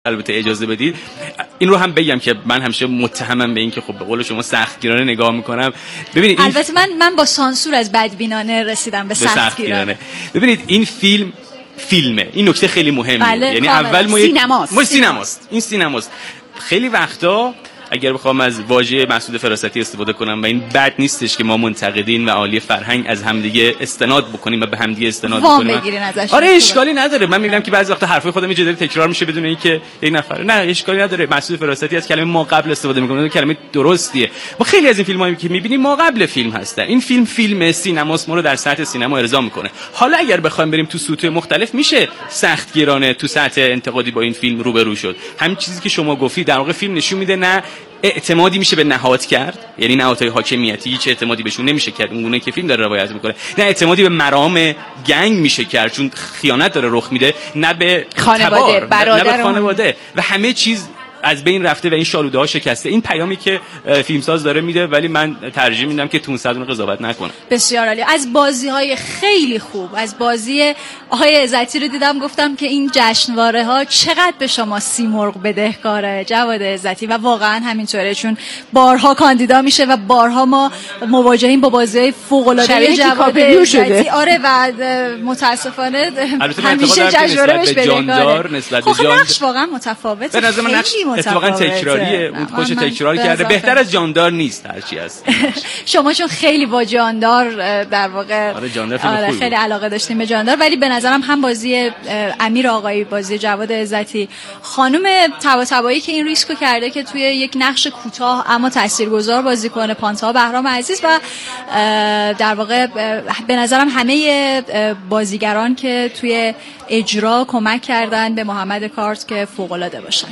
البته اجازه بدید این رو هم بگم که من همیشه متهمم به این که خب به قول شما سختگیرانه نگاه میکنم. ببینید البته من با سانسور از بدبینانه رسیدم به سختگیرانه. ببینید این فیلمه، این نکته خیلی مهمه. بله، یعنی اول ما سینماست. این سینماست. خیلی وقتا اگر بخوام از واژه مسعود فراستی استفاده کنم و این بد نیستش که ما منتقدین و عالی فرهنگ از همدیگه استناد بکنیم و به همدیگه استناد بکنیم. آره اشکالی نداره. من میگم که بعضی وقتا حرفای خودم یه جوری تکرار میشه بدون اینکه یک نفر نه اشکالی نداره. مسعود فراستی از کلمه ما قبل استفاده میکنه، کلمه درستیه. ما خیلی از این فیلمایی که میبینیم ما قبل فیلم هستن. این فیلم سینماست، ما رو در سطح سینما ارضا میکنه. حالا اگر بخوایم بریم تو سطوح مختلف میشه سختگیرانه تو سطح انتقادی با این فیلم روبرو شد. همین چیزی که شما گفتی در واقع فیلم نشون میده نه اعتمادی میشه به نهاد کرد، یعنی نهادهای حاکمیتی هیچ اعتمادی بهشون نمیشه کرد اونگونه که فیلم داره روایت میکنه، نه اعتمادی به مرام گنگ میشه کرد چون خیانت داره رخ میده، نه به خانواده برادر، نه به خانواده و همه چیز از بین رفته و این شالوده ها شکسته. این پیامی که فیلمساز داره میده، ولی من ترجیح میدم که تونسدون قضاوت نکنه. بسیار عالی. از بازی‌های خیلی خوب، از بازی آقای عزتی رو دیدم، گفتم که این جشنواره ها چقدر به شما سیمرغ بدهکاره جواد عزتی و واقعا همینطوره، چون بارها کاندیدا میشه و بارها ما مواجهیم با بازی‌های فوق‌العاده جواد عزتی. آره و متاسفانه همیشه جشنواره بهش بدهکاره. خب نقش واقعا متفاوته. به نظر من اتفاقا تکراریه، اون خوش تکرار کرده، بهتر از جاندار نیست هرچی هست. شما چون خیلی با جاندار در واقع آره خیلی علاقه داشتیم به جاندار، ولی به نظرم هم بازی امیر آقایی، بازی جواد عزتی، خانم طباطبایی که این ریسکو کرده که توی یک نقش کوتاه اما تاثیرگذار بازی کنه، پانتا بهرام عزیز و در واقع به نظرم همه بازیگران که توی اجرا کمک کردن به محمد کارت که فوق العاده باشن.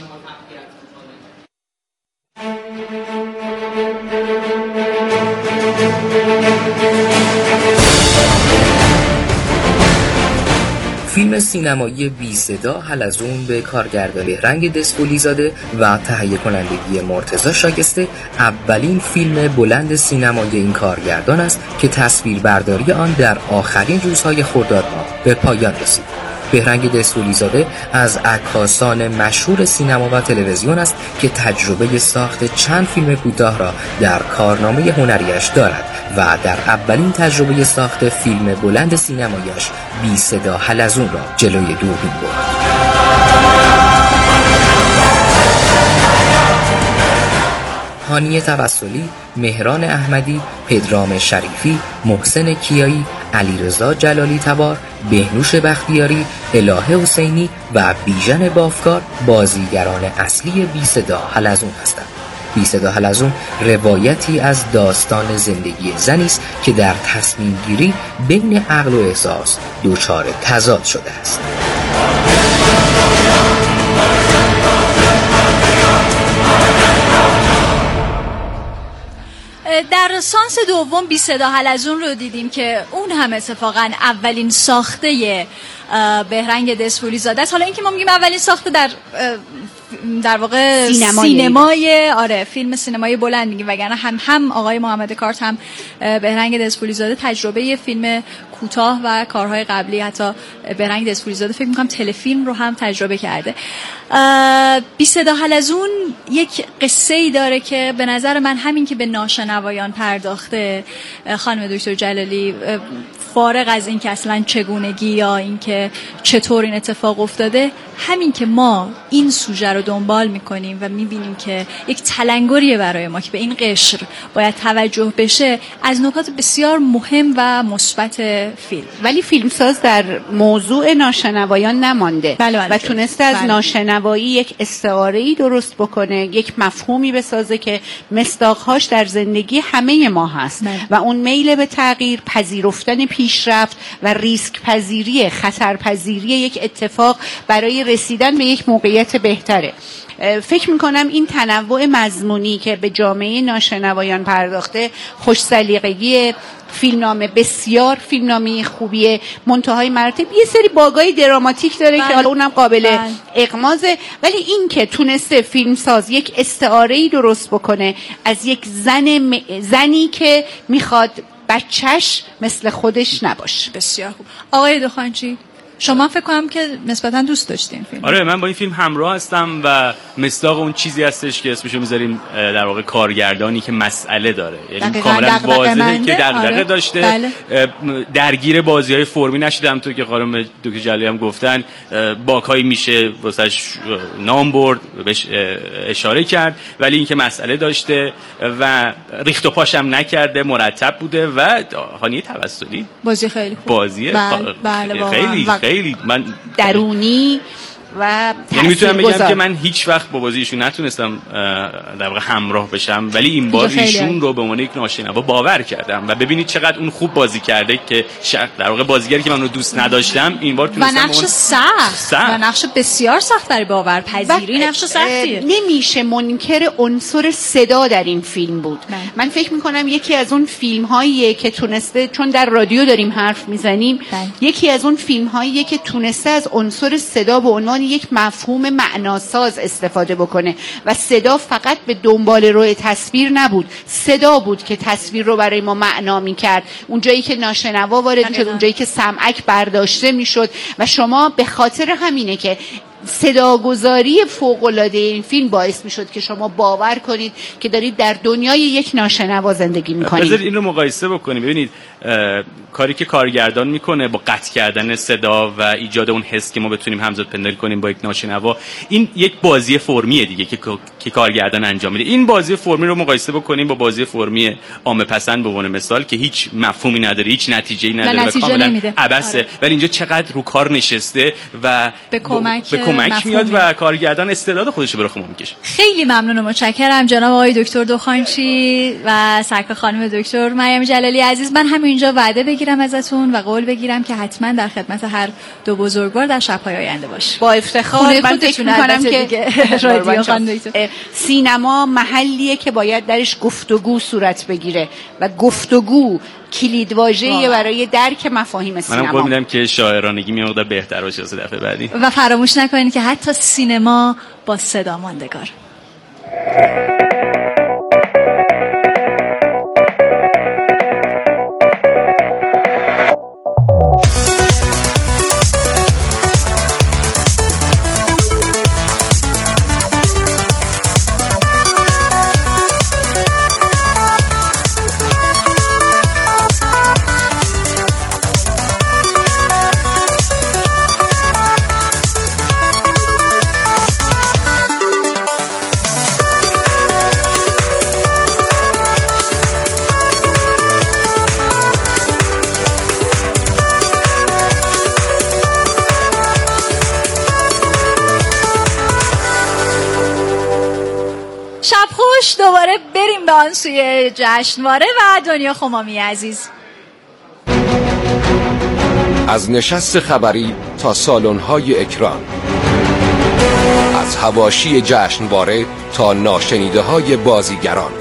فیلم سینمایی بی صدا حلزون به کارگردانی بهرنگ دسپولیزاده و تهیه کنندگی مرتضی شاگسته اولین فیلم بلند سینمایی این کارگردان است که تصویربرداری آن در آخرین روزهای خرداد ماه به پایان رسید. بهرنگ دسپولیزاده از عکاسان مشهور سینما و تلویزیون است که تجربه ساخت چند فیلم کوتاه را در کارنامه هنریش دارد و در اولین تجربه ساخت فیلم بلند سینماییش بی صدا حلزون را جلوی دوربین برد. هانیه توسلی، مهران احمدی، پدرام شریفی، محسن کیایی، علیرضا جلالی تبار، بهنوش بختیاری، الهه حسینی و بیژن بافکار بازیگران اصلی بی صدا حلزون هستند. بی صدا حلزون روایتی از داستان زندگی زنی است که در تصمیم گیری بین عقل و احساس دچار تضاد شده است. در سانس دوم بی صدا حلزون رو دیدیم که اون هم اتفاقا اولین ساخته بهرنگ دسپولیزاده است. حالا اینکه ما میگیم اولین ساخته در واقع سینمای فیلم سینمایی بلند میگیم، وگرنه هم آقای محمد کارت هم بهرنگ دسپولیزاده تجربه فیلم کوتاه و کارهای قبلی، حتی بهرنگ دسپولیزاده فکر میکنم تلفیلم رو هم تجربه کرده. بی صدا حلزون یک قصه ای داره که به نظر من همین که به ناشنوایان پرداخته خانم دکتر جلالی، فارغ از این که اصلا چگونگی یا این که چطور این اتفاق افتاده، همین که ما این سوژه رو دنبال میکنیم و میبینیم که یک تلنگریه برای ما که به این قشر باید توجه بشه، از نکات بسیار مهم و مثبت فیلم. ولی فیلمساز در موضوع ناشنوایان نمانده و تونسته از ناشنوایی یک استعاره‌ای درست بکنه، یک مفهومی بسازه که مصداقهاش در زندگی همه ما هست و اون میل به تغییر، پذیرفتن پیشرفت و ریسک پذیری، خطرپذیری یک اتفاق برای رسیدن به یک موقعیت بهتره. فکر میکنم این تنوع مضمونی که به جامعه ناشنوایان پرداخته، خوش سلیقگی فیلمنامه، بسیار فیلمنامه خوبیه، منتهای مراتب یه سری باگای دراماتیک داره که حالا اونم قابل اغمازه، ولی این که تونسته فیلمساز یک استعاره‌ای درست بکنه از یک زنی که میخواد بچهش مثل خودش نباشه. بسیار خوب. آقای دخانچی، شما فکر کنم که نسبتا دوست داشتین فیلم. آره من با این فیلم همراه هستم و مصداق اون چیزی هستش که اسمشو میذاریم در واقع کارگردانی که مسئله داره، یعنی کاملا واضحه که دغدغه داشته. بله. درگیر بازی‌های فرمی نشدم. تو که خانم دکتر جلالی هم گفتن باکایی میشه واسش نام برد، بهش اشاره کرد، ولی اینکه مسئله داشته و ریخت و پاشم نکرده، مرتب بوده و هانیه توسلی بازی خیلی خوب، بازی خیلی من درونی و یعنی میتونم بگم که من هیچ وقت با بازیشون نتونستم در واقع همراه بشم، ولی این بار ایشون رو به عنوان یک ناشنوا باور کردم و ببینید چقدر اون خوب بازی کرده که در واقع بازیگری که من رو دوست نداشتم این بار تونستم. و نقش سخت و نقش بسیار سخت برای باورپذیری، نقش سختیه. نمیشه منکر عنصر صدا در این فیلم بود. من فکر میکنم یکی از اون فیلم هاییه که تونسته، چون در رادیو داریم حرف میزنیم، یکی از اون فیلم هاییه که تونسته از عنصر صدا به عنوان یک مفهوم معناساز استفاده بکنه و صدا فقط به دنبال روی تصویر نبود، صدا بود که تصویر رو برای ما معنا می‌کرد. اون جایی که ناشنوا وارد می‌شد، اون جایی که سمعک برداشته می‌شد و شما به خاطر همینه که صداگذاری فوق‌العاده این فیلم باعث می‌شد که شما باور کنید که دارید در دنیای یک ناشنوا زندگی می‌کنید. بذارید این رو مقایسه بکنیم. ببینید کاری که کارگردان میکنه با قطع کردن صدا و ایجاد اون حس که ما بتونیم همزاد پنداری کنیم با یک ناشنوا، این یک بازی فرمیه دیگه که کارگردان انجام میده. این بازی فرمی رو مقایسه بکنیم با بازی فرمی عامه پسند به عنوان مثال که هیچ مفهومی نداره، هیچ نتیجه‌ای نداره و کاملا عبثه، ولی اینجا چقدر رو کار نشسته و به کمک میاد و کارگردان استعداد خودش رو به رخ میکشه. خیلی ممنون و متشکرم جناب آقای دکتر دخانچی و سرکار خانم دکتر مریم جلالی عزیز. من همینجا وعده بگیرم ازتون و قول بگیرم که حتما در خدمت هر دو بزرگوار در شب‌های آینده باش. با افتخار. من فکر می‌کنم که رادیو خانم دکتر سینما محلیه که باید درش گفتگو صورت بگیره و گفتگو کلیدواژه‌ای برای درک مفاهیم سینما. منم قول میدم که شاعرانگی میاد بهتر باشه دفعه بعدی. و فراموش نکنید که حتی سینما با صدا ماندگار. دوباره بریم به آن سوی جشنواره و دنیا خمامی عزیز. از نشست خبری تا سالن‌های اکران، از حواشی جشنواره تا ناشنیده‌های بازیگران،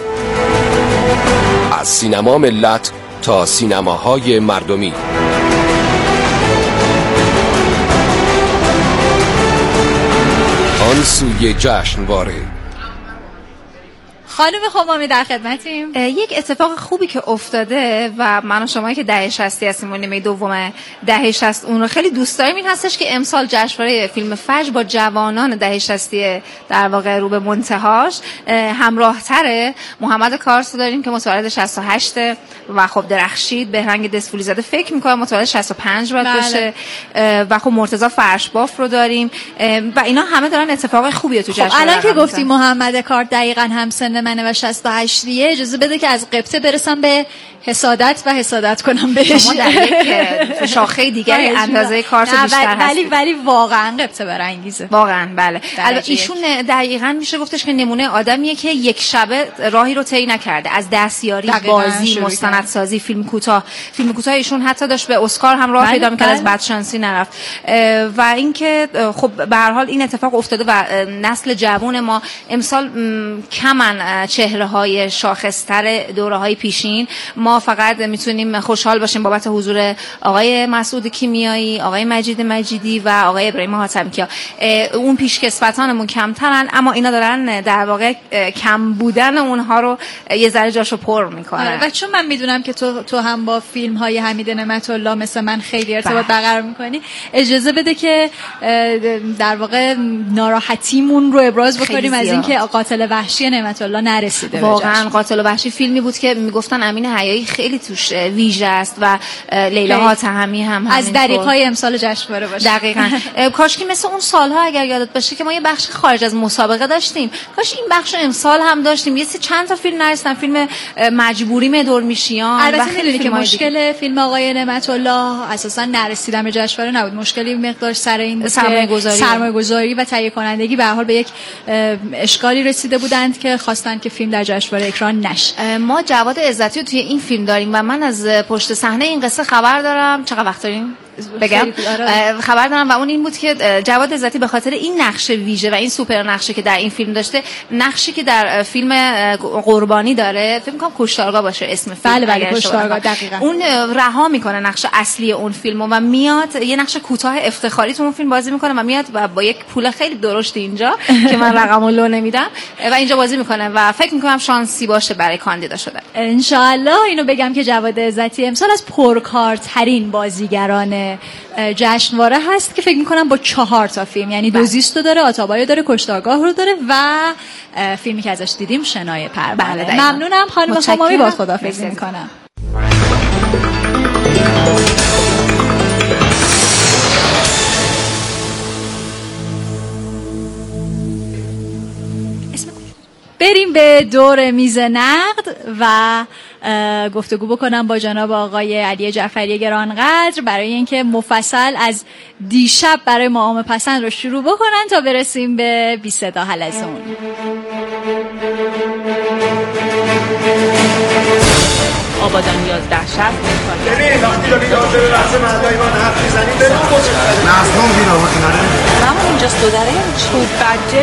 از سینما ملت تا سینماهای مردمی، آن سوی جشنواره. خانم خمامی در خدمتیم. یک اتفاق خوبی که افتاده و من و شما که دهه 60 هستیم و نیمه دوم دهه 60 اون رو خیلی دوست داریم، این هستش که امسال جشنواره فیلم فجر با جوانان دهه 60 در واقع رو به منتهاش همراه تره. محمد کارسو داریم که متولد 68 و خب درخشید. بهرنگ دسفولی زاده فکر می‌کنم متولد 65 باید بشه و خب مرتضی فرشباف رو داریم و اینا همه دارن اتفاق خوبیه تو جشنواره. الان که گفتی محمد کار دقیقاً همسن منه و 68 اجازه بده که از قبطه برسم به حسادت و حسادت کنم بهش. شما در یک شاخه دیگری اندازه کارت بیشتر هست. ولی واقعا قبطه برانگیزه. واقعا بله. البته ایشون دقیقاً میشه گفتش که نمونه آدمیه که یک شبه راهی رو طی نکرده، از دستیاری، بازی، مستندسازی، فیلم کوتاه ایشون حتی داشت به اسکار هم راه پیدا می‌کرد، از بدشانسی نرفت. و اینکه خب به هر حال این اتفاق افتاده و نسل جوان ما امسال کمن چهره‌های شاخص‌تر دوره‌های پیشین. ما فقط میتونیم خوشحال باشیم بابت حضور آقای مسعود کیمیایی، آقای مجید مجیدی و آقای ابراهیم حاتمی‌کیا. اون پیشکسوتانمون کمترن، اما اینا دارن در واقع کم بودن اونها رو یه ذره جاشو پر میکنن. و چون من میدونم که تو هم با فیلم‌های حمید نعمت الله مثل من خیلی ارتباط برقرار میکنی، اجازه بده که در واقع ناراحتیمون رو ابراز بکنیم از اینکه قاتل وحشی نعمت الله نرسیده. واقعا قاتل وحشی فیلمی بود که میگفتن امین حیایی خیلی توش ویژه است و لیلا حاتمی هم از دریق‌های امسال جشنواره باشه. دقیقاً. کاش که مثل اون سالها اگر یادت باشه که ما یه بخش خارج از مسابقه داشتیم، کاش این بخش امسال هم داشتیم. یه چند تا فیلم نرسیدن، فیلم مجبوری مدرمیشیان. البته میدونی که مشکل فیلم آقای نعمت الله اساسا نرسیدن به جشنواره نبود، مشکلی مقدار سر این سرمایه‌گذاری و تهیه کنندگی به هر حال به یک اشکالی رسیده بودند که خواستن که فیلم در جشنواره اکران نشه. ما جواد عزتی رو توی این فیلم داریم و من از پشت صحنه این قصه خبر دارم. چقدر وقت داریم بگم؟ خبر دارم و اون این بود که جواد عزتی به خاطر این نقش ویژه و این سوپر نقشی که در این فیلم داشته، نقشی که در فیلم قربانی داره، فکر می‌کنم کشتارگاه باشه اسم فیلم. بله کشتارگاه دقیقاً. اون رها میکنه نقش اصلی اون فیلمو و میاد یه نقش کوتاه افتخاری تو اون فیلم بازی میکنه و میاد و با یک پول خیلی درشت اینجا که من رقمو لو نمیدم و اینجا بازی میکنه و فکر میکنم شانسی باشه برای کاندیدا شدن. ان شاء الله. اینو بگم که جواد عزتی امسال از پرکارترین بازیگران جشنواره هست که فکر میکنم با 4 تا فیلم، یعنی دوزیستو داره، آتابایو داره، کشتارگاه رو داره و فیلمی که ازش دیدیم شنای پروانه. ممنونم خانم خمامی، با خداحافظی میکنم. بریم به دور میز نقد و گفتگو بکنم با جناب آقای علی جعفری گرانقدر برای اینکه مفصل از دیشب برای ما عامه پسند رو شروع بکنن تا برسیم به بی صدا حلزون. آبادان 1160 ببین وقتی داری راجع به بحث مردای ما حرف میزنیم به اون مصطفی مظلوم بیرون کناره من اونجاست دو داره چوب بجل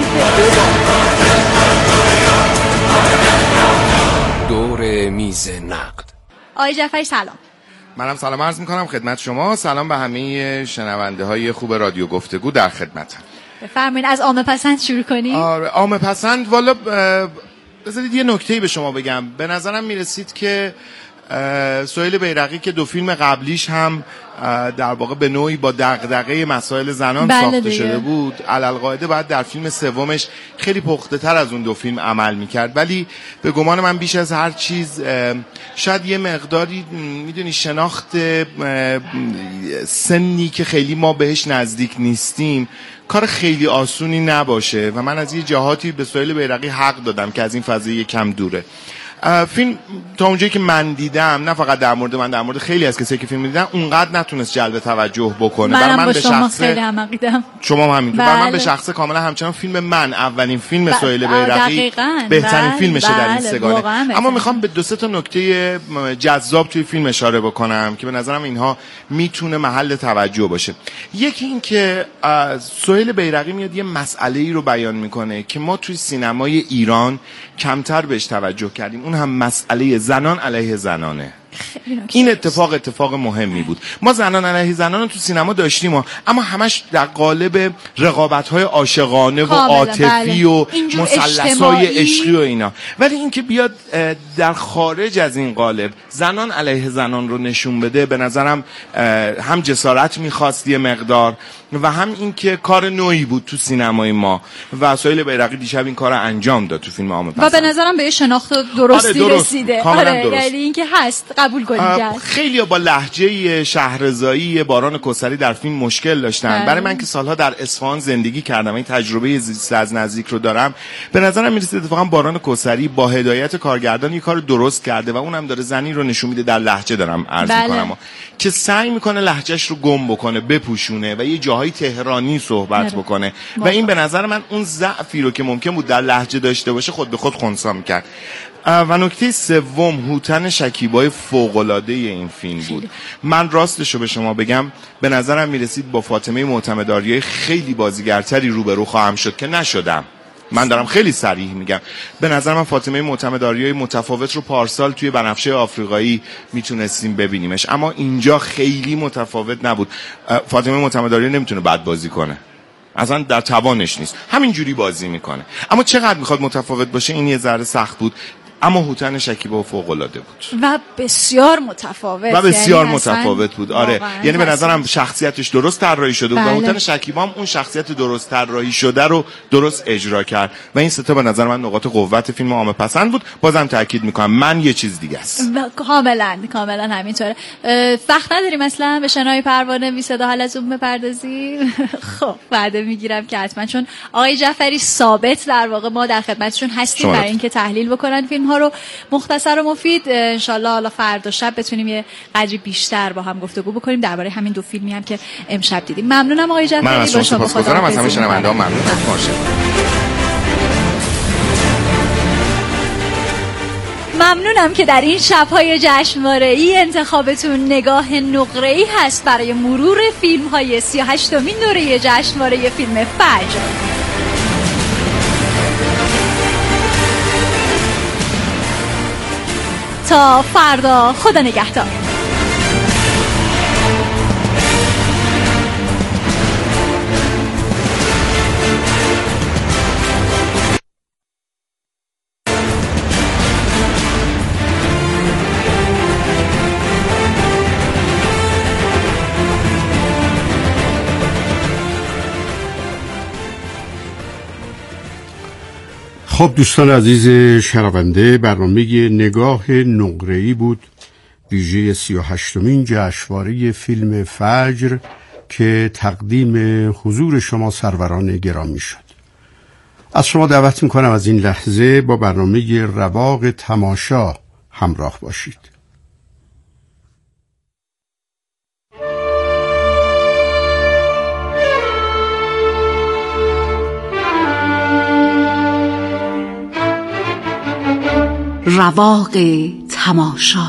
دور میز نقد. آقای جعفری سلام. منم سلام عرض میکنم خدمت شما. سلام به همه شنونده های خوب رادیو گفتگو، در خدمتم. بفرمایید از عامه پسند شروع کنیم. آره عامه پسند. والا بذارید یه نکته‌ای به شما بگم. به نظرم میرسید که سهیل بیرقی که 2 فیلم قبلیش هم در واقع به نوعی با دغدغه مسائل زنان ساخته شده بود، علالقاعده باید در فیلم سومش خیلی پخته تر از اون 2 فیلم عمل میکرد. ولی به گمان من بیش از هر چیز شاید یه مقداری میدونی شناخت سنی که خیلی ما بهش نزدیک نیستیم کار خیلی آسونی نباشه و من از یه جهاتی به سهیل بیرقی حق دادم که از این فضای کم دوره. فیلم تا اونجایی که من دیدم، نه فقط در مورد من، در مورد خیلی از کسایی که فیلم دیدن، اونقدر نتونست جلب توجه بکنه. برای من به شخصه خیلی همقیدم. شما هم همینطور. برای من به شخصه کاملا همچنان فیلم من اولین فیلم سهیل بیرقی بهترین فیلمشه در این سگانه. اما میخوام به 2-3 تا نکته جذاب توی فیلم اشاره بکنم که به نظرم اینها میتونه محل توجه باشه. یکی این که سهیل بیرقی میاد یه مسئله‌ای رو بیان میکنه که ما توی سینمای ایران کمتر بهش توجه کردیم، اون هم مسئله زنان علیه زنانه. این اتفاق مهمی بود. ما زنان علیه زنان رو تو سینما داشتیم اما همش در قالب رقابت‌های عاشقانه و عاطفی و مثلث‌های عشقی و اینا. ولی اینکه بیاد در خارج از این قالب زنان علیه زنان رو نشون بده، به نظرم هم جسارت می‌خواست یه مقدار و هم اینکه کار نوعی بود تو سینمای ما و سهیل بیرقی دیشب این کار رو انجام داد تو فیلم عامه پسند. و به نظرم به شناخت درستی رسیده. یعنی اینکه هست قبول کنید. خیلی با لهجه شهرزایی باران کوثری در فیلم مشکل داشتن. برای من که سالها در اصفهان زندگی کردم، این تجربه زیست از نزدیک رو دارم، به نظرم میرسه اتفاقا باران کوثری با هدایت کارگردان یه کار درست کرده و اونم داره زنی رو نشون میده، در لهجه دارم عرض میکنم، که سعی میکنه لهجهش رو گم بکنه، بپوشونه و یه جاهای تهرانی صحبت بکنه و این به نظر من اون ضعفی رو که ممکن بود در لهجه داشته باشه خود به خود خنثی میکرد. و نکته سوم، هوتن شکیبای فوق‌العاده این فیلم بود. من راستشو به شما بگم به نظرم میرسید با فاطمه معتمدآریای خیلی بازیگرتری روبرو خواهم شد که نشدم. من دارم خیلی صریح میگم. به نظر من فاطمه معتمداریای متفاوت رو پارسال توی بنفشه آفریقایی میتونستیم ببینیمش، اما اینجا خیلی متفاوت نبود. فاطمه معتمداری نمیتونه بد بازی کنه، اصلا در توانش نیست، همینجوری بازی میکنه. اما چقدر میخواد متفاوت باشه این یه ذره سخت بود. اما هوتن شکیبا فوق‌العاده بود و بسیار متفاوت بود. آره، یعنی به نظرم شخصیتش درست طراحی شده بود و هوتن شکیبا هم اون شخصیت درست طراحی شده رو درست اجرا کرد و این سه تا به نظر من نقاط قوت فیلم عامه پسند بود. بازم تاکید میکنم من یه چیز دیگه است. کاملا همینطوره. وقت نداریم اصلا به شنای پروانه بی صدا حلزون بپردازیم. خب بعد میگیرم که حتما، چون آقای جعفری ثابت در واقع ما در خدمتشون هستیم برای اینکه تحلیل بکنن فیلم ها رو مختصر و مفید. انشالله حالا فردا شب بتونیم یه قدری بیشتر با هم گفتگو بکنیم درباره همین دو فیلمی هم که امشب دیدیم. ممنونم آقای جعفری. من از شما سپاسگزارم، از همه شنونده‌ها ممنونم. ممنونم که در این شب‌های جشنواره‌ای انتخابتون نگاه نقره‌ای هست برای مرور فیلم‌های 38مین دوره جشنواره فیلم فجر. تا فردا، خدا نگهدار. خب دوستان عزیز شنونده، برنامه نگاه نقره‌ای بود، ویژه 38مین جشنواره فیلم فجر که تقدیم حضور شما سروران گرامی شد. از شما دعوت میکنم از این لحظه با برنامه رواق تماشا همراه باشید. رواق تماشا.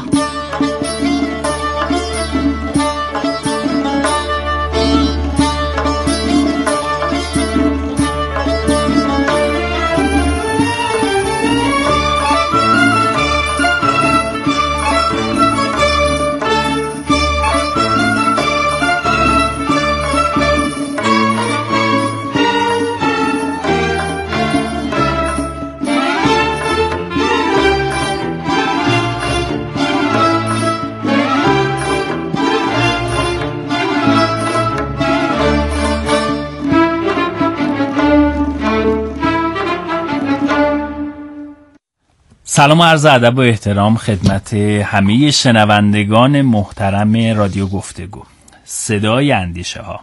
سلام و عرض ادب و احترام خدمت همه شنوندگان محترم رادیو گفتگو، صدای اندیشه ها.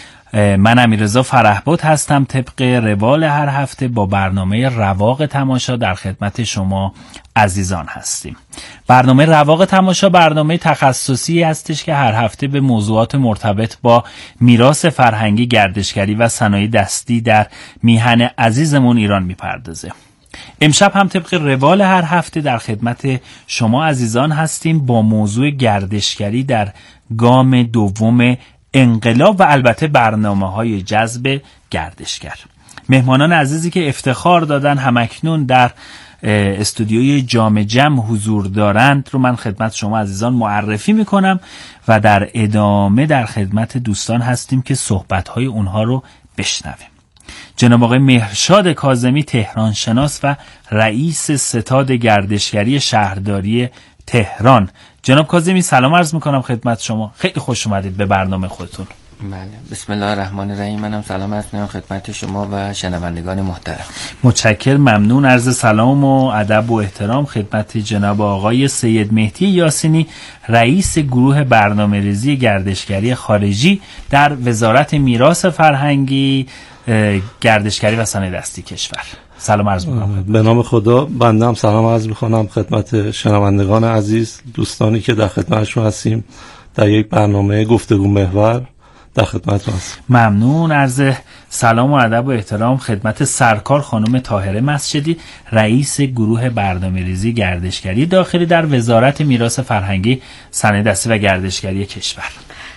من امیررضا فرحباد هستم. طبق روال هر هفته با برنامه رواق تماشا در خدمت شما عزیزان هستیم. برنامه رواق تماشا برنامه تخصصی هستش که هر هفته به موضوعات مرتبط با میراث فرهنگی، گردشگری و صنایع دستی در میهن عزیزمون ایران میپردازه. امشب هم طبق روال هر هفته در خدمت شما عزیزان هستیم با موضوع گردشگری در گام دوم انقلاب و البته برنامه‌های جذب گردشگر. مهمانان عزیزی که افتخار دادن همکنون در استودیوی جام جم حضور دارند رو من خدمت شما عزیزان معرفی میکنم و در ادامه در خدمت دوستان هستیم که صحبت‌های اونها رو بشنویم. جناب آقای مهرشاد کاظمی، تهران شناس و رئیس ستاد گردشگری شهرداری تهران. جناب کاظمی سلام عرض میکنم خدمت شما، خیلی خوش اومدید به برنامه خودتون. بله، بسم الله الرحمن الرحیم. منم سلام عرض میکنم خدمت شما و شنوندگان محترم. متشکرم، ممنون. عرض سلام و ادب و احترام خدمت جناب آقای سید مهدی یاسینی، رئیس گروه برنامه‌ریزی گردشگری خارجی در وزارت میراث فرهنگی، گردشگری و صنایع دستی کشور. سلام عرض میکنم. به نام خدا، بنده هم سلام عرض میکنم خدمت شنوندگان عزیز، دوستانی که در خدمتشون هستیم در یک برنامه گفتگو محور در خدمتتون هستیم. ممنون. عرض سلام و ادب و احترام خدمت سرکار خانم طاهره مسجدی، رئیس گروه برنامه‌ریزی گردشگری داخلی در وزارت میراث فرهنگی، صنایع دستی و گردشگری کشور.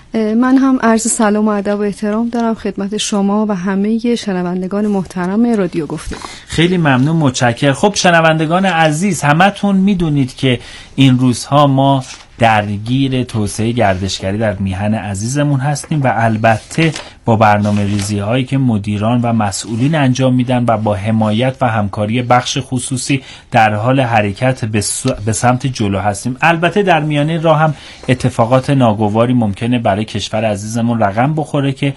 من هم عرض سلام و ادب و احترام دارم خدمت شما و همه شنوندگان محترم رادیو گفتگو. خیلی ممنون، متشکرم. خب شنوندگان عزیز، همتون میدونید که این روزها ما درگیر توسعه گردشگری در میهن عزیزمون هستیم و البته با برنامه ریزی هایی که مدیران و مسئولین انجام میدن و با حمایت و همکاری بخش خصوصی در حال حرکت به سمت جلو هستیم. البته در میانه راه هم اتفاقات ناگواری ممکنه برای کشور عزیزمون رقم بخوره که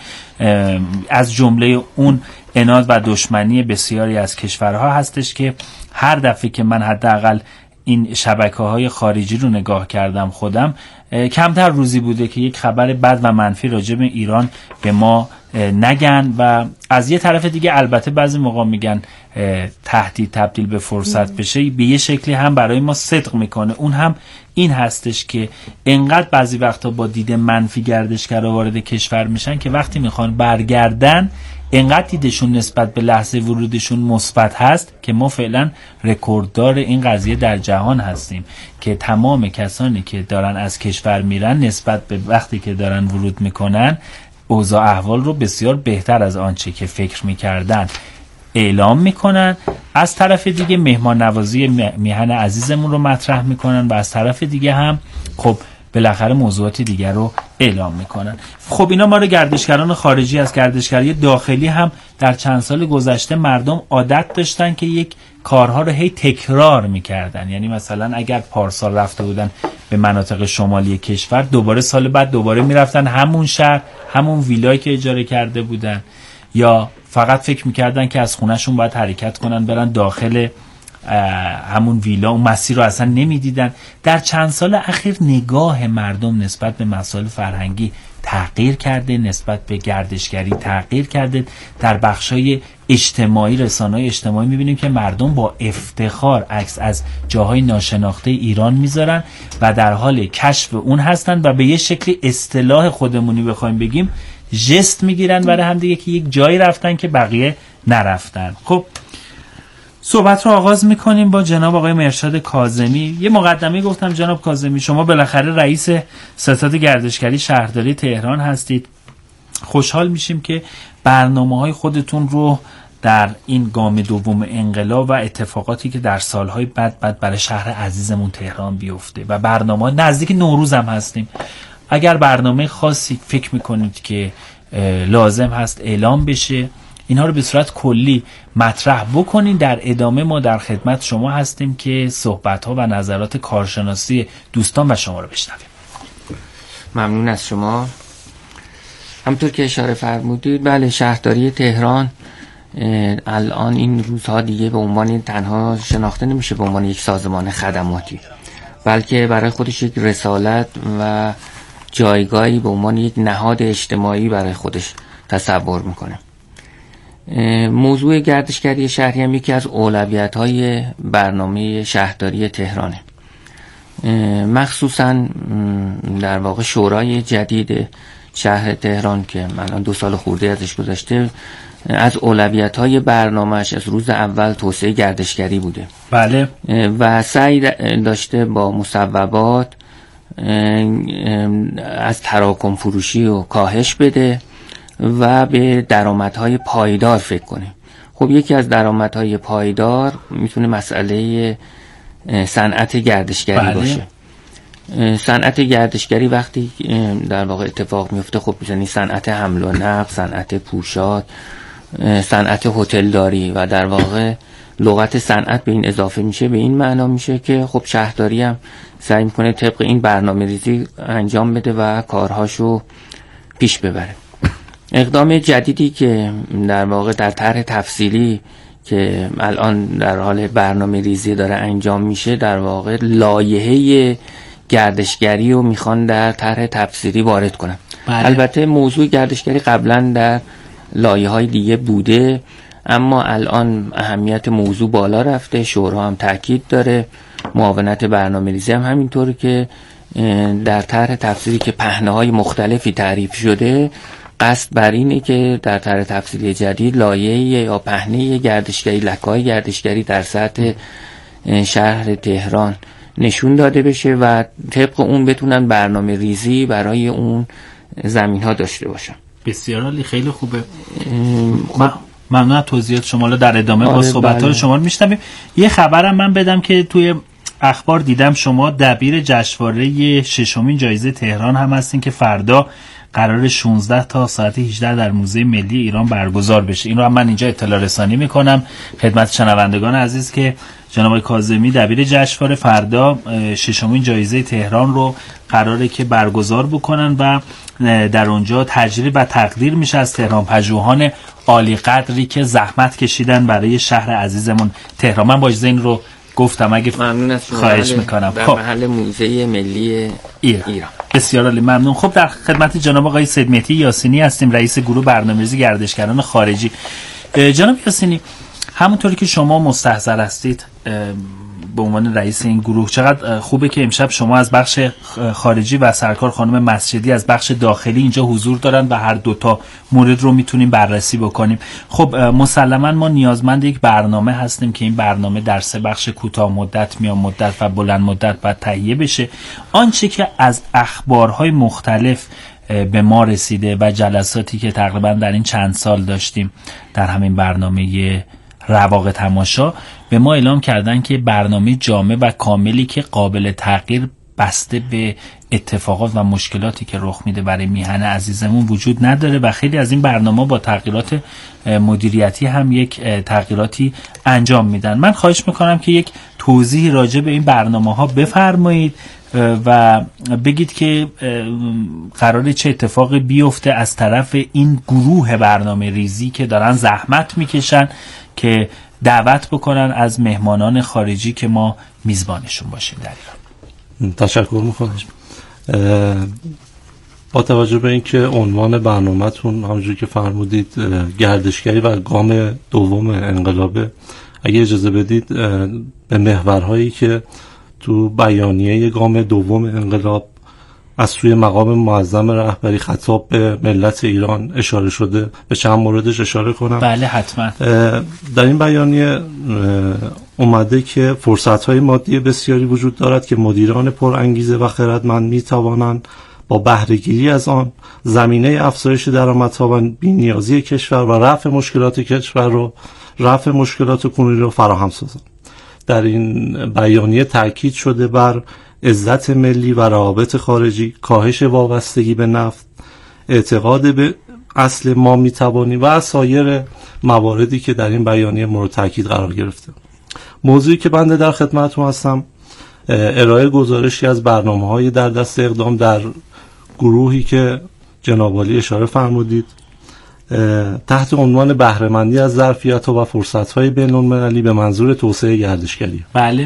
از جمله اون عناد و دشمنی بسیاری از کشورها هستش که هر دفعه که من حداقل این شبکه‌های خارجی رو نگاه کردم خودم، کمتر روزی بوده که یک خبر بد و منفی راجع به ایران به ما نگن و از یه طرف دیگه البته بعضی موقع میگن تهدید تبدیل به فرصت بشه، به یه شکلی هم برای ما صدق میکنه. اون هم این هستش که انقدر بعضی وقتا با دید منفی گردشگرا وارد کشور میشن که وقتی میخوان برگردن انقدر دیدشون نسبت به لحظه ورودشون مثبت هست که ما فعلا رکورددار این قضیه در جهان هستیم که تمام کسانی که دارن از کشور میرن نسبت به وقتی که دارن ورود میکنن اوضاع احوال رو بسیار بهتر از آنچه که فکر میکردن اعلام میکنن. از طرف دیگه مهمان نوازی میهن عزیزمون رو مطرح میکنن و از طرف دیگه هم خب بالاخره موضوعات دیگر رو اعلام میکنن. خب اینا ما رو گردشگران خارجی از گردشگری داخلی هم در چند سال گذشته مردم عادت داشتن که یک کارها رو هی تکرار میکردن. یعنی مثلا اگر پارسال رفته بودن به مناطق شمالی کشور، دوباره سال بعد دوباره میرفتن همون شهر، همون ویلایی که اجاره کرده بودن، یا فقط فکر میکردن که از خونهشون باید حرکت کنن برن داخل همون ویلا، اون مسیر رو اصلا نمیدیدن. در چند سال اخیر نگاه مردم نسبت به مسائل فرهنگی تغییر کرده، نسبت به گردشگری تغییر کرده. در بخشای اجتماعی، رسانه‌های اجتماعی میبینیم که مردم با افتخار عکس از جاهای ناشناخته ایران میذارن و در حال کشف اون هستن و به یه شکلی اصطلاح خودمونی بخوایم بگیم ژست میگیرن برای هم دیگه که یک جایی رفتن که بقیه نرفتن. خب صحبت رو آغاز میکنیم با جناب آقای مرشد کاظمی. یه مقدمه گفتم جناب کاظمی، شما بالاخره رئیس ستاد گردشگری شهرداری تهران هستید. خوشحال میشیم که برنامه‌های خودتون رو در این گام دوم انقلاب و اتفاقاتی که در سالهای بعد برای شهر عزیزمون تهران بیفته و برنامه نزدیک نوروز هم هستیم. اگر برنامه خاصی فکر میکنید که لازم هست اعلام بشه، اینها رو به صورت کلی مطرح بکنین. در ادامه ما در خدمت شما هستیم که صحبت‌ها و نظرات کارشناسی دوستان و شما رو بشنویم. ممنون از شما. همونطور که اشاره فرمودید، بله، شهرداری تهران الان این روزها دیگه به عنوان تنها شناخته نمیشه به عنوان یک سازمان خدماتی، بلکه برای خودش یک رسالت و جایگاهی به عنوان یک نهاد اجتماعی برای خودش تصور میکنه. موضوع گردشگری شهری هم یکی از اولویت‌های برنامه شهرداری تهرانه. مخصوصا در واقع شورای جدید شهر تهران که الان 2 سال خورده ازش گذشته، از اولویت‌های برنامه‌اش از روز اول توسعه گردشگری بوده. بله. و سعی داشته با مصوبات از تراکم فروشی و کاهش بده و به درآمدهای پایدار فکر کنه. خب یکی از درآمدهای پایدار میتونه مسئله صنعت گردشگری باشه. صنعت گردشگری وقتی در واقع اتفاق میفته، خب یعنی صنعت حمل و نقل، صنعت پوشاک، صنعت هتلداری و در واقع لغت صنعت به این اضافه میشه. به این معنا میشه که خب شهرداری هم سعی میکنه طبق این برنامه ریزی انجام بده و کارهاشو پیش ببره. اقدام جدیدی که در واقع در طرح تفصیلی که الان در حال برنامه ریزی داره انجام میشه، در واقع لایحه گردشگری رو میخوان در طرح تفصیلی وارد کنن. بله. البته موضوع گردشگری قبلا در لایحه‌های دیگه بوده، اما الان اهمیت موضوع بالا رفته، شورا هم تاکید داره، معاونت برنامه‌ریزی هم همینطور که در طرح تفصیلی که پهنه‌های مختلفی تعریف شده، قصد بر اینه که در طرح تفصیلی جدید لایحه یا پهنه گردشگری، لکه‌های گردشگری در سطح شهر تهران نشون داده بشه و طبق اون بتونن برنامه ریزی برای اون زمین ها داشته باشن. بسیار عالی، خیلی خوبه. ممنون از توضیحات شما. در ادامه با صحبت‌ها شما رو میشنویم. یه خبرم من بدم که توی اخبار دیدم شما دبیر جشنواره ششمین جایزه تهران هم هستین که فردا قرار 16 تا ساعت 18 در موزه ملی ایران برگزار بشه. این رو هم من اینجا اطلاع رسانی میکنم خدمت شنوندگان عزیز که جناب کاظمی دبیر جشنواره فردا ششمین جایزه تهران رو قراره که برگزار بکنن و در اونجا تجلیل و تقدیر میشه از تهران پژوهان عالی قدری که زحمت کشیدن برای شهر عزیزمون تهران. من با اجازه این رو گفتم، اگه خواهش میکنم. در محل موزه ملی ایران. بسیار عالی، ممنون. خب در خدمت جناب آقای سید مهدی یاسینی هستیم، رئیس گروه برنامه‌ریزی گردشگران خارجی. جناب یاسینی، همونطوری که شما مستحضر هستید به عنوان رئیس این گروه، چقدر خوبه که امشب شما از بخش خارجی و سرکار خانم مسجدی از بخش داخلی اینجا حضور دارن و هر دوتا مورد رو میتونیم بررسی بکنیم. خب مسلما ما نیازمند یک برنامه هستیم که این برنامه در 3 بخش کوتاه مدت، میان مدت و بلند مدت باید تهیه بشه. آنچه که از اخبارهای مختلف به ما رسیده و جلساتی که تقریبا در این چند سال داشتیم در همین برنامه رواق تماشا، به ما اعلام کردن که برنامه جامع و کاملی که قابل تغییر بسته به اتفاقات و مشکلاتی که رخ میده برای میهن عزیزمون وجود نداره و خیلی از این برنامه با تغییرات مدیریتی هم یک تغییراتی انجام میدن. من خواهش میکنم که یک توضیحی راجع به این برنامه ها بفرمایید و بگید که قراره چه اتفاقی بیفته از طرف این گروه برنامه ریزی که دارن زحمت میکشن که دعوت بکنن از مهمانان خارجی که ما میزبانشون باشیم در ایران. تشکر میکنم. با توجه به اینکه عنوان برنامه‌تون همونجوری که فرمودید گردشگری و گام دوم انقلابه، اگه اجازه بدید به محورهایی که تو بیانیه گام دوم انقلاب از سوی مقام معظم رهبری خطاب به ملت ایران اشاره شده به چند موردش اشاره کنم. بله حتما. در این بیانیه اومده که فرصت‌های مادی بسیاری وجود دارد که مدیران پرانگیزه و خردمند می‌توانند با بهره‌گیری از آن زمینه افزایش درآمدها و بی‌نیازی کشور و رفع مشکلات کشور رفع مشکلات کنونی را فراهم سازند. در این بیانیه تاکید شده بر عزت ملی و روابط خارجی، کاهش وابستگی به نفت، اعتقاد به اصل ما میتوانیم و سایر مواردی که در این بیانیه مورد تاکید قرار گرفته. موضوعی که بنده در خدمتتون هستم ارائه گزارشی از برنامه‌های در دست اقدام در گروهی که جناب عالی اشاره فرمودید تحت عنوان بهره‌مندی از ظرفیت‌ها و فرصت‌های بین‌المللی به منظور توسعه گردشگری. بله.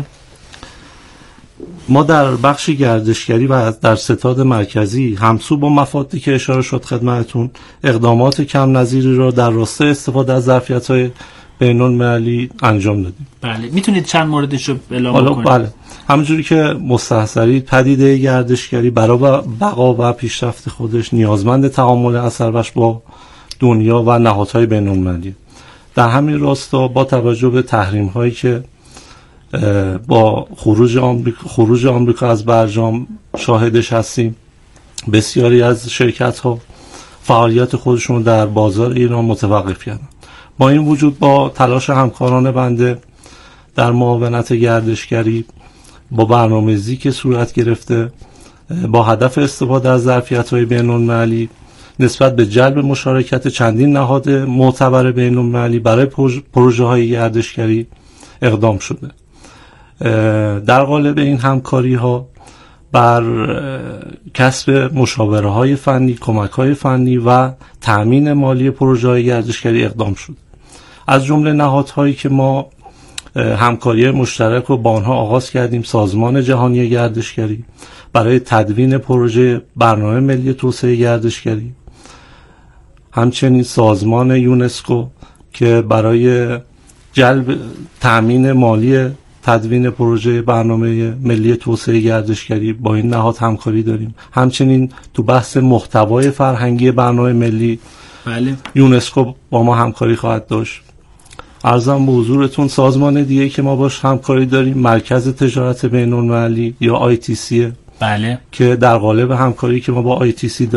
ما در بخش گردشگری و در ستاد مرکزی همسو با مفادی که اشاره شد خدمتتون اقدامات کم نظیری را در راستای استفاده از ظرفیت‌های بین‌المللی انجام دادیم. بله. میتونید چند موردش رو اعلام بکنید؟ بله. همونجوری که مستحضرید پدیده گردشگری برای بقا و پیشرفت خودش نیازمند تعامل اثربخش با دنیا و نهادهای بین‌المللی. در همین راستا با توجه به تحریم‌هایی که با خروج آمریکا از برجام شاهدش هستیم، بسیاری از شرکت‌ها فعالیت خودشون در بازار ایران متوقف کردن. با این وجود با تلاش همکاران بنده در معاونت گردشگری با برنامه‌ریزی که صورت گرفته با هدف استفاده از ظرفیت‌های بین‌المللی نسبت به جلب مشارکت چندین نهاد معتبر بین‌المللی برای پروژه‌های گردشگری اقدام شده. در قالب این همکاری‌ها بر کسب مشاوره‌های فنی، کمک‌های فنی و تأمین مالی پروژه‌های گردشگری اقدام شد. از جمله نهادهایی که ما همکاری مشترک رو با آنها آغاز کردیم: سازمان جهانی گردشگری برای تدوین پروژه برنامه ملی توسعه گردشگری، همچنین سازمان یونسکو که برای جلب تأمین مالی تدوین پروژه برنامه ملی توسعه گردشگری با این نهاد همکاری داریم. همچنین تو بحث محتوای فرهنگی برنامه ملی بله. یونسکو با ما همکاری خواهد داشت. عرضم به حضورتون سازمان دیگه که ما باش همکاری داریم مرکز تجارت بین‌المللی یا ITC بله. که در قالب همکاری که ما با ITC داریم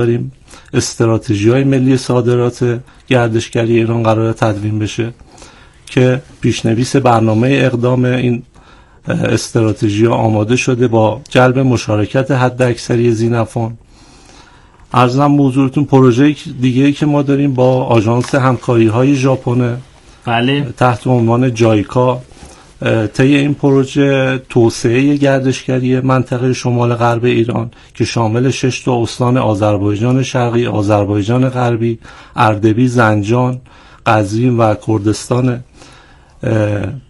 استراتژی‌های ملی صادرات گردشگری ایران قرار تدوین بشه که پیشنویس برنامه اقدام این استراتژی آماده شده با جلب مشارکت حداکثری ذی‌نفعان. عرضم به حضورتون پروژه دیگه‌ای که ما داریم با آژانس همکاری‌های ژاپن بله تحت عنوان جایکا. طی این پروژه توسعه گردشگری منطقه شمال غرب ایران که شامل 6 تا استان آذربایجان شرقی، آذربایجان غربی، اردبیل، زنجان، قزوین و کردستان